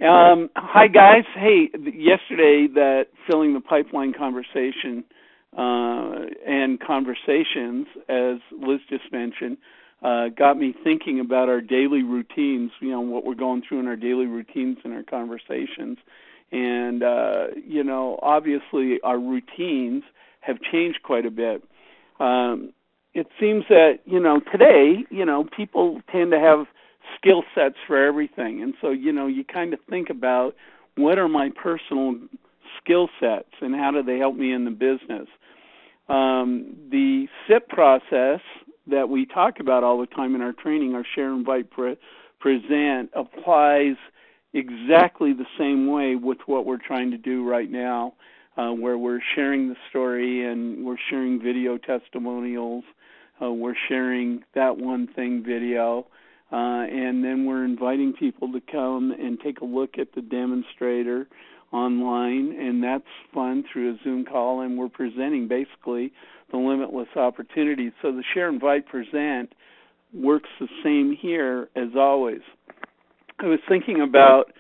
Hi, guys. Hey, yesterday that filling the pipeline conversation and conversations, as Liz just mentioned, got me thinking about our daily routines, what we're going through in our daily routines and our conversations. And, obviously our routines have changed quite a bit. It seems that, today, people tend to have skill sets for everything. And so, you kind of think about what are my personal skill sets and how do they help me in the business. The SIP process that we talk about all the time in our training, our Share, Invite, Present, applies exactly the same way with what we're trying to do right now, where we're sharing the story and we're sharing video testimonials. We're sharing that one thing video. And then we're inviting people to come and take a look at the demonstrator online, and that's fun through a Zoom call, and we're presenting basically the limitless opportunities. So the Share, Invite, Present works the same here as always. I was thinking about,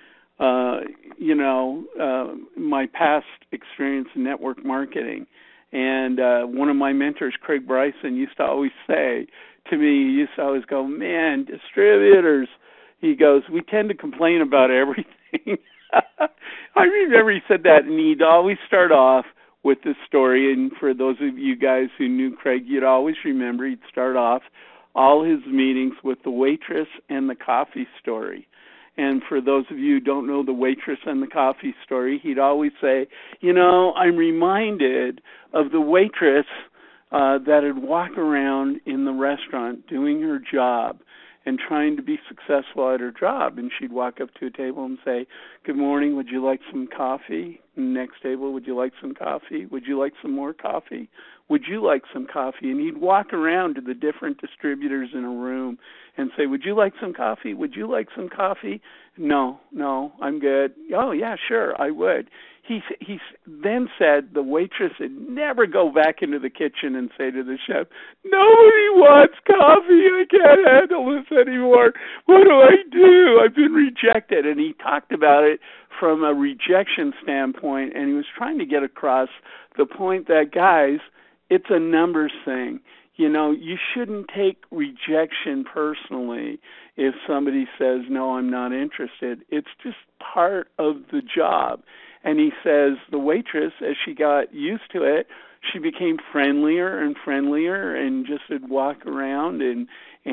my past experience in network marketing, and one of my mentors, Craig Bryson, used to always say to me, he used to always go, man, distributors, he goes, we tend to complain about everything. I remember he said that, and he'd always start off with this story, and for those of you guys who knew Craig, you'd always remember he'd start off all his meetings with the waitress and the coffee story. And for those of you who don't know the waitress and the coffee story, he'd always say, I'm reminded of the waitress that'd walk around in the restaurant doing her job and trying to be successful at her job. And she'd walk up to a table and say, good morning, would you like some coffee? Next table, would you like some coffee? Would you like some more coffee? Would you like some coffee? And he'd walk around to the different distributors in a room and say, would you like some coffee? Would you like some coffee? No, I'm good. Oh, yeah, sure, I would. He then said the waitress would never go back into the kitchen and say to the chef, nobody wants coffee. I can't handle this anymore. What do I do? I've been rejected. And he talked about it from a rejection standpoint, and he was trying to get across the point that, guys, it's a numbers thing. You shouldn't take rejection personally if somebody says, no, I'm not interested. It's just part of the job. And he says the waitress, as she got used to it, she became friendlier and friendlier and just would walk around and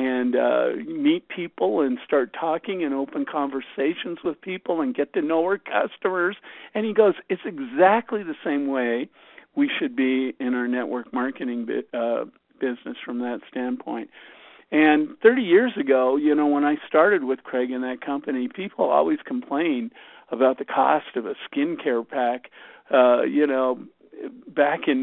meet people and start talking and open conversations with people and get to know her customers. And he goes, it's exactly the same way we should be in our network marketing business from that standpoint. And 30 years ago, when I started with Craig in that company, people always complained about the cost of a skincare pack. Back in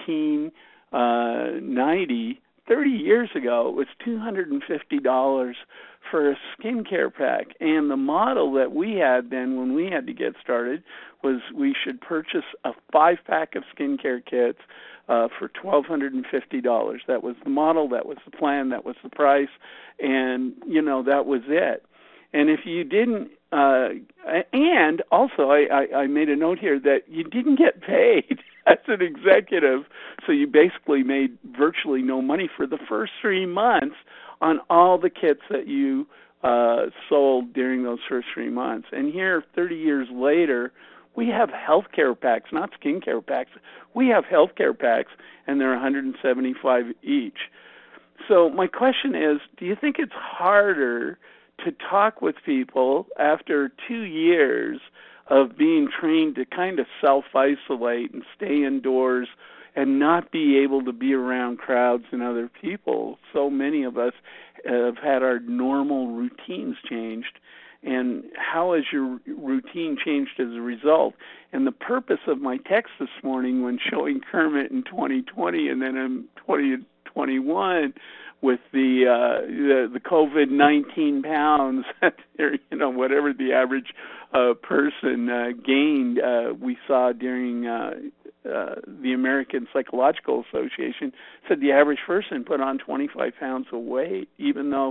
1990, 30 years ago, it was $250 for a skincare pack. And the model that we had then when we had to get started was we should purchase a 5-pack of skincare kits for $1,250. That was the model, that was the plan, that was the price, and, that was it. And if you didn't, and also I made a note here that you didn't get paid as an executive, so you basically made virtually no money for the first 3 months on all the kits that you sold during those first 3 months. And here, 30 years later, we have healthcare packs, not skincare packs. We have healthcare packs, and they're $175 each. So my question is, do you think it's harder to talk with people after 2 years of being trained to kind of self-isolate and stay indoors and not be able to be around crowds and other people? So many of us have had our normal routines changed. And how has your routine changed as a result? And the purpose of my text this morning when showing Kermit in 2020 and then in 2021 with the COVID-19 pounds, whatever the average person gained, we saw during the American Psychological Association said the average person put on 25 pounds of weight, even though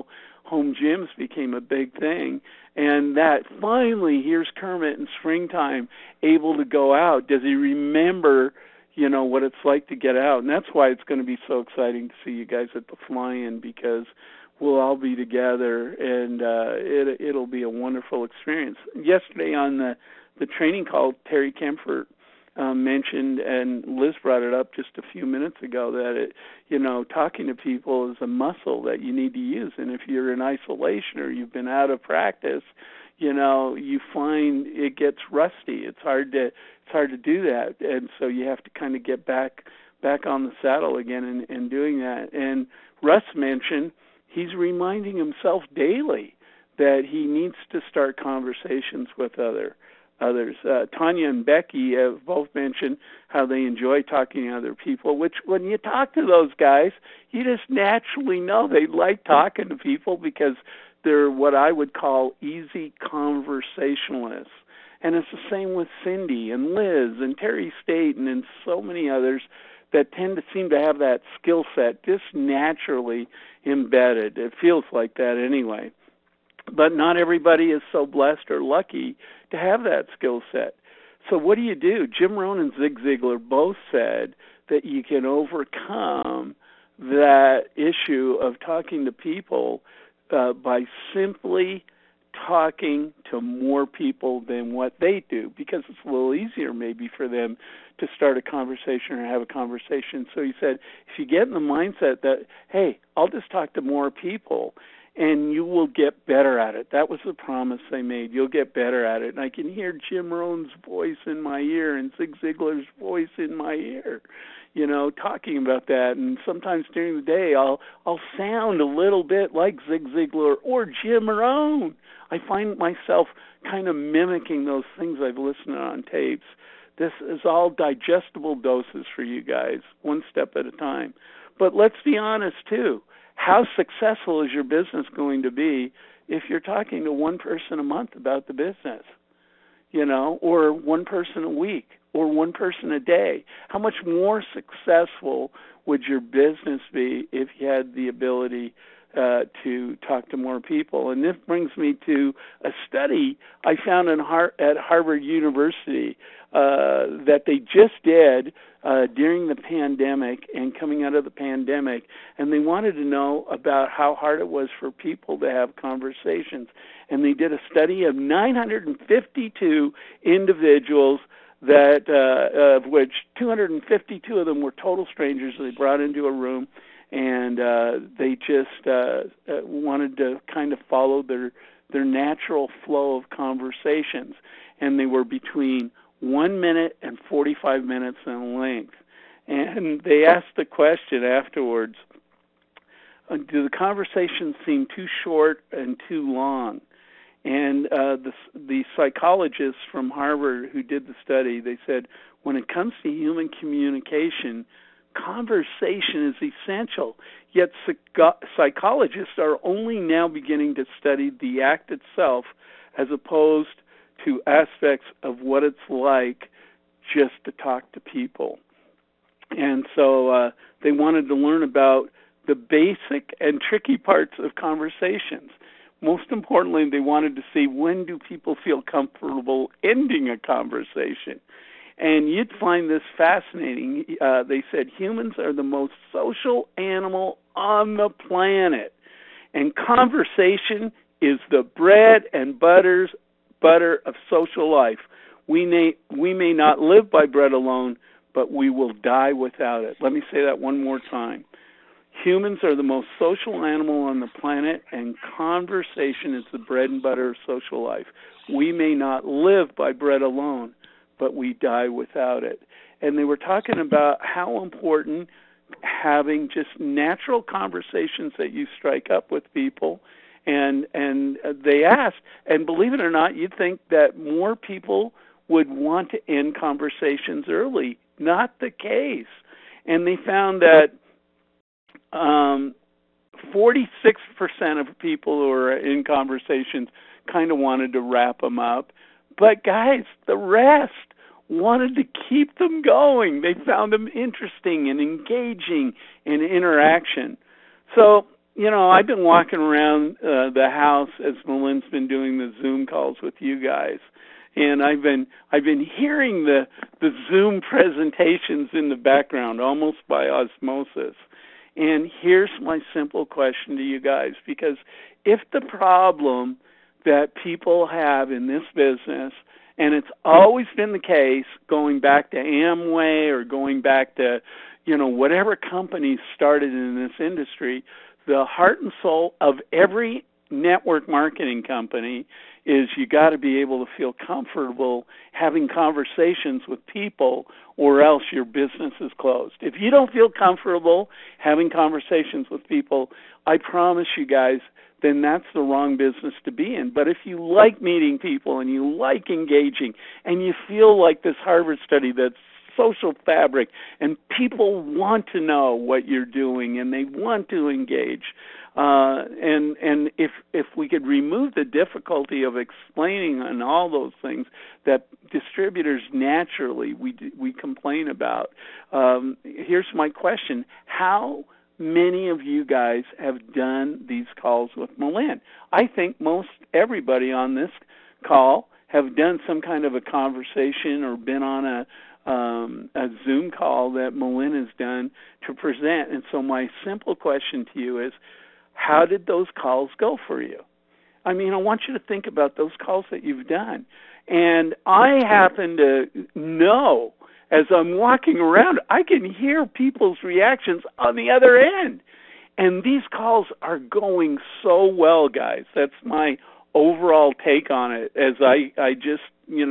home gyms became a big thing. And that finally, here's Kermit in springtime able to go out. Does he remember, what it's like to get out? And that's why it's going to be so exciting to see you guys at the Fly-In, because we'll all be together, and it'll be a wonderful experience. Yesterday on the training call, Terry Kempfert mentioned, and Liz brought it up just a few minutes ago, that talking to people is a muscle that you need to use. And if you're in isolation or you've been out of practice, you find it gets rusty. It's hard to do that, and so you have to kind of get back on the saddle again and doing that. And Russ mentioned he's reminding himself daily that he needs to start conversations with others. Tanya and Becky have both mentioned how they enjoy talking to other people, which when you talk to those guys, you just naturally know they like talking to people because they're what I would call easy conversationalists. And it's the same with Cindy and Liz and Terry Staten and so many others that seem to have that skill set just naturally embedded. It feels like that anyway. But not everybody is so blessed or lucky to have that skill set. So what do? Jim Rohn and Zig Ziglar both said that you can overcome that issue of talking to people by simply talking to more people than what they do, because it's a little easier maybe for them to start a conversation or have a conversation. So he said, if you get in the mindset that, hey, I'll just talk to more people, and you will get better at it. That was the promise they made. You'll get better at it. And I can hear Jim Rohn's voice in my ear and Zig Ziglar's voice in my ear, talking about that. And sometimes during the day, I'll sound a little bit like Zig Ziglar or Jim Rohn. I find myself kind of mimicking those things I've listened to on tapes. This is all digestible doses for you guys, one step at a time. But let's be honest, too. How successful is your business going to be if you're talking to one person a month about the business, or one person a week, or one person a day? How much more successful would your business be if you had the ability to talk to more people? And this brings me to a study I found at Harvard University that they just did during the pandemic and coming out of the pandemic, and they wanted to know about how hard it was for people to have conversations. And they did a study of 952 individuals, that of which 252 of them were total strangers they brought into a room, and they just wanted to kind of follow their natural flow of conversations, and they were between 1 minute and 45 minutes in length. And they asked the question afterwards, do the conversations seem too short and too long? And the psychologists from Harvard who did the study, they said, when it comes to human communication, conversation is essential. Yet psychologists are only now beginning to study the act itself as opposed to aspects of what it's like just to talk to people. And so they wanted to learn about the basic and tricky parts of conversations. Most importantly, they wanted to see, when do people feel comfortable ending a conversation? And you'd find this fascinating. They said humans are the most social animal on the planet, and conversation is the bread and butter of social life. We may not live by bread alone, but we will die without it. Let me say that one more time. Humans are the most social animal on the planet, and conversation is the bread and butter of social life. We may not live by bread alone, but we die without it. And they were talking about how important having just natural conversations that you strike up with people. And they asked, and believe it or not, you'd think that more people would want to end conversations early. Not the case. And they found that 46% of people who are in conversations kind of wanted to wrap them up. But guys, the rest wanted to keep them going. They found them interesting and engaging in interaction. So I've been walking around the house as Melinda's been doing the Zoom calls with you guys, and I've been hearing the Zoom presentations in the background almost by osmosis. And here's my simple question to you guys, because if the problem that people have in this business, and it's always been the case going back to Amway or going back to, whatever company started in this industry, the heart and soul of every network marketing company is you got to be able to feel comfortable having conversations with people, or else your business is closed. If you don't feel comfortable having conversations with people, I promise you guys, then that's the wrong business to be in. But if you like meeting people and you like engaging and you feel like this Harvard study that's social fabric and people want to know what you're doing and they want to engage, and if we could remove the difficulty of explaining and all those things that distributors naturally we complain about, here's my question: how many of you guys have done these calls with Malin? I think most everybody on this call have done some kind of a conversation or been on a Zoom call that Malin has done to present. And so my simple question to you is, how did those calls go for you? I mean, I want you to think about those calls that you've done. And I happen to know, as I'm walking around, I can hear people's reactions on the other end. And these calls are going so well, guys. That's my overall take on it, as I just,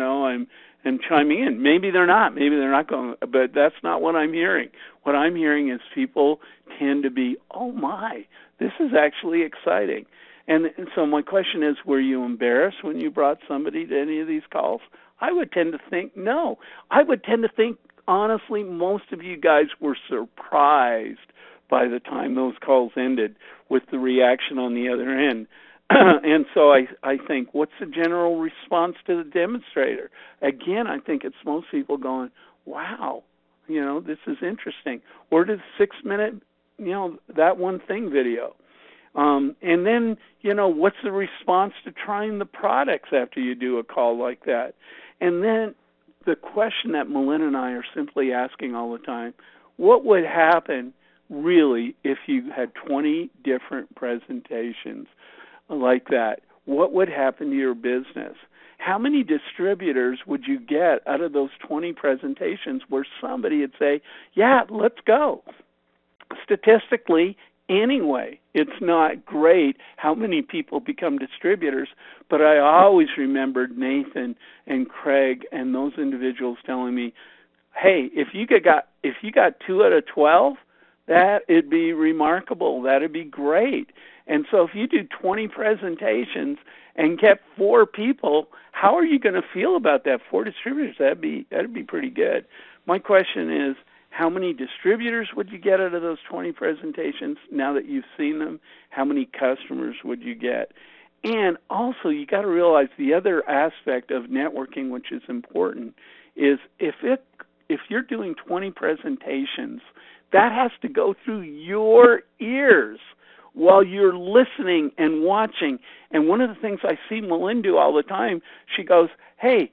I'm chiming in. Maybe they're not going, but that's not what I'm hearing. What I'm hearing is people tend to be, oh my, this is actually exciting. And so my question is, were you embarrassed when you brought somebody to any of these calls? I would tend to think no. I would tend to think, honestly, most of you guys were surprised by the time those calls ended with the reaction on the other end. And so I think, what's the general response to the demonstrator? Again, I think it's most people going, wow, this is interesting. Or the 6-minute, that one thing video. And then, what's the response to trying the products after you do a call like that? And then the question that Malin and I are simply asking all the time, what would happen really if you had 20 different presentations like that? What would happen to your business? How many distributors would you get out of those 20 presentations where somebody would say, yeah, let's go? Statistically, anyway, it's not great how many people become distributors, but I always remembered Nathan and Craig and those individuals telling me, hey, if you got 2 out of 12, that'd be remarkable. That'd be great. And so if you do 20 presentations and get 4 people, how are you going to feel about that? 4 distributors, that'd be pretty good. My question is, how many distributors would you get out of those 20 presentations now that you've seen them? How many customers would you get? And also, you got to realize the other aspect of networking, which is important, is if you're doing 20 presentations, that has to go through your ears while you're listening and watching. And one of the things I see Malin do all the time, she goes, hey,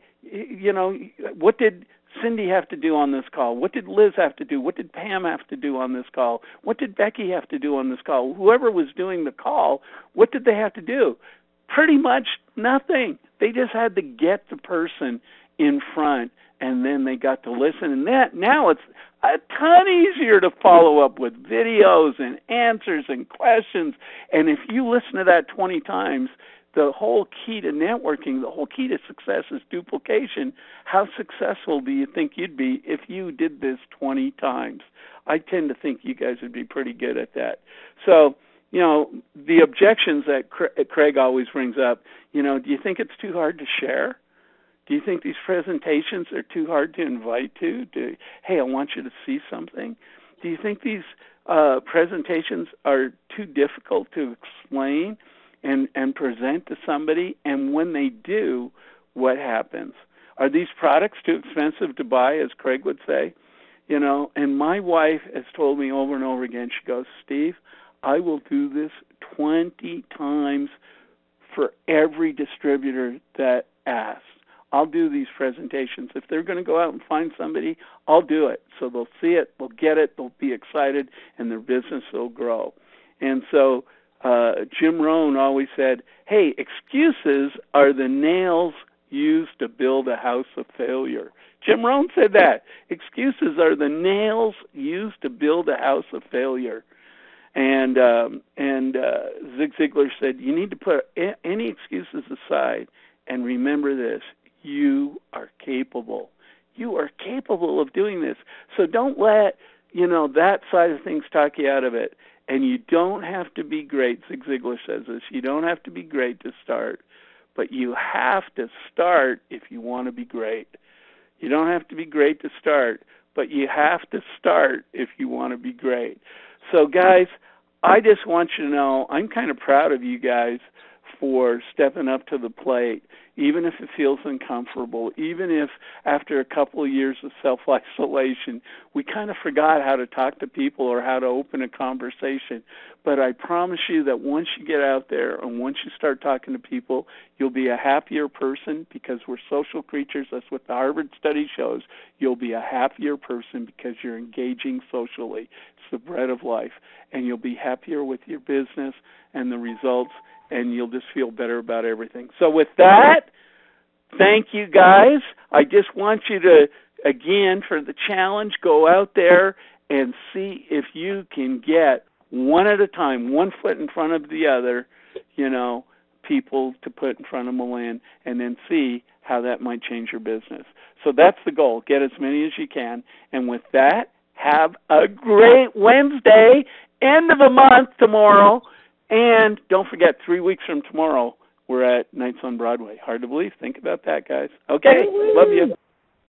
what did Cindy have to do on this call? What did Liz have to do? What did Pam have to do on this call? What did Becky have to do on this call? Whoever was doing the call, what did they have to do? Pretty much nothing. They just had to get the person in front, and then they got to listen. And now it's a ton easier to follow up with videos and answers and questions. And if you listen to that 20 times, the whole key to networking, the whole key to success is duplication. How successful do you think you'd be if you did this 20 times? I tend to think you guys would be pretty good at that. So, the objections that Craig always brings up, do you think it's too hard to share? Do you think these presentations are too hard to invite to? Hey, I want you to see something? Do you think these presentations are too difficult to explain and present to somebody? And when they do, what happens? Are these products too expensive to buy, as Craig would say? And my wife has told me over and over again, she goes, Steve, I will do this 20 times for every distributor that asks. I'll do these presentations. If they're going to go out and find somebody, I'll do it. So they'll see it, they'll get it, they'll be excited, and their business will grow. And so Jim Rohn always said, hey, excuses are the nails used to build a house of failure. Jim Rohn said that. Excuses are the nails used to build a house of failure. And Zig Ziglar said, you need to put any excuses aside and remember this. You are capable. You are capable of doing this. So don't let, that side of things talk you out of it. And you don't have to be great. Zig Ziglar says this. You don't have to be great to start, but you have to start if you want to be great. You don't have to be great to start, but you have to start if you want to be great. So, guys, I just want you to know I'm kind of proud of you guys for stepping up to the plate, even if it feels uncomfortable, even if after a couple of years of self-isolation, we kind of forgot how to talk to people or how to open a conversation. But I promise you that once you get out there and once you start talking to people, you'll be a happier person because we're social creatures. That's what the Harvard study shows. You'll be a happier person because you're engaging socially. It's the bread of life. And you'll be happier with your business and the results, and you'll just feel better about everything. So with that, thank you, guys. I just want you to, again, for the challenge, go out there and see if you can get one at a time, one foot in front of the other, people to put in front of Melanne, and then see how that might change your business. So that's the goal. Get as many as you can. And with that, have a great Wednesday, end of the month tomorrow. And don't forget, 3 weeks from tomorrow, we're at Nights on Broadway. Hard to believe. Think about that, guys. Okay, love you.